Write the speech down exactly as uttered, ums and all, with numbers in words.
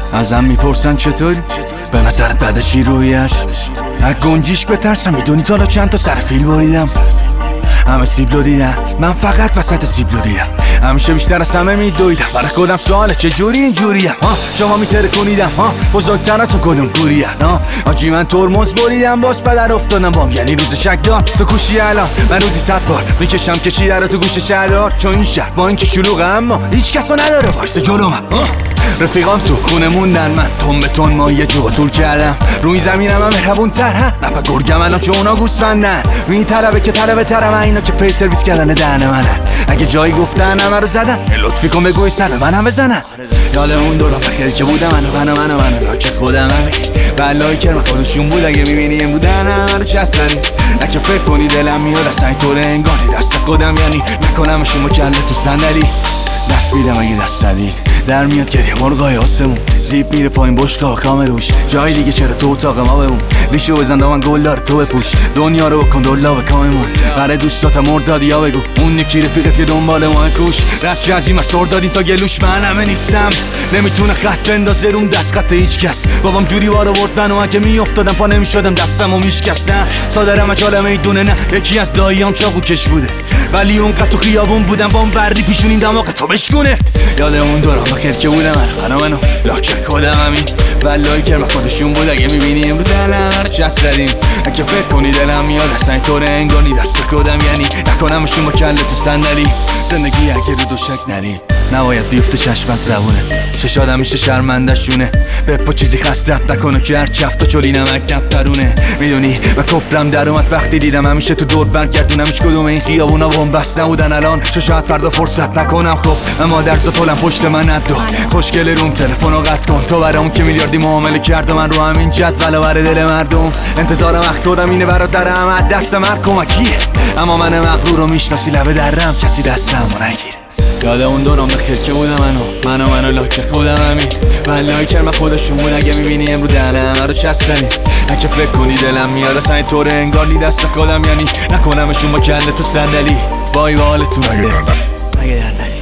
ازم میپرسن چطوری؟ به نظرت بعدشی رویش؟ از گنجیش بترسم، میدونی تا چند تا سر فیل بریدم. همه سیبلو دیدم، من فقط وسط سیبلو دیدم. همیشه بیشتر از همه میدویدم، برای خودم سواله چجوری اینجوریم ها؟ شما میتره کنیدم ها؟ بزرگتراتون کدوم گوریم ها؟ آجی من ترمز بریدم باز پدر افتادم بام، یعنی روز شک دار تو کوشی الان من روزی صد بار میکشم کشیده رو تو گوش شهردار. چون این شهر با اینکه شلوغه اما هیچ کسو نداره وایس جلومم. رفیقام تو خونه موندن، من تون به تون مایه جو طول کردم. روی زمینم هم مهربون تر ها نپا گرگم الان چون اونا گوسفندن. روی طلبه که طلبه ترم اینا که پی سرویس کردن دهن منن. اگه جایی گفتن همه رو زدن لطفی کن بگوی سر من هم بزنن. یاله اون دوران بخیر که بودم منو منو منو منو لاک خودم همی بلایی کرم خودشون بود. اگه میبینی این بودن همه رو چستنی نکه فکر کنی دلم میاد اصلا اینطور انگاری دست خودم، یعنی نکنم شما کله تو صندلی دست میدم اگه دست زدی در میاد گریه مرغای آسمون. زیب میره پایین بشقا و خامه روش، جای دیگه چرا تو اتاق ما بمون. ریشو بزن دامن گل داره تو بپوش، دنیا رو بکن دلا به کاممون. برای دوستاتم مردادی یا بگو اون یکی رفیقت که دنبال ما کوش. رد از سر دادین تا گلوش من همه نیستم، نمیتونه خط بندازه روم دست خط هیچ کس. بابام جوری وارو برد منو اگه میافتادم پا نمیشدم دستمو میشکستم. صادرم اجاله میدونه نه یکی از داییام چاقو کش بوده، ولی اونقدر تو خیابون بودم بام بردی پیشون این دماغ تو بشکونه. یاد اون دوران بخیر که بودم منو منو لاک خودم همین بلایی کرم خودشون بود. اگه میبینی امرو دلم هر چست زدیم اگه فکر کنی دلم میاد اصلا اینطور انگانی دست خودم، یعنی نکنمشون با کله تو صندلی. زندگی اگه رو دوشک نری نباید بیفته چشم از زبونت، چشاد همیشه شرمندشونه. بپا چیزی خستت نکنه که هر چفت و چلی نمک نپرونه. میدونی و کفرم در اومد وقتی دیدم همیشه تو دور برگردونم هیچ کدوم این خیابونا بوم بس نبودن الان. چه شاید فردا فرصت نکنم خب اما درس طولم پشت من ندو. خوشگل روم تلفنو قطع کن تو برام که میلیاردی معامله کرد من رو همین جدول بر دل مردم. انتظارم اخدادم اینه برادرم دست من کمکیه، اما من مغرور رو میشناسی لبه درم کسی دستمو نگیر. یاد اون دوران بخیر که بودم منو منو منو لاک خودم همین بلایی کرم خودشون بود. اگه میبینی امرو دهنه همه رو چستنی اگه فکر کنی دلم میاد اصلا اینطور انگاری دست خودم، یعنی نکنمشون با کله تو صندلی. بای به حالتون اگه در نری.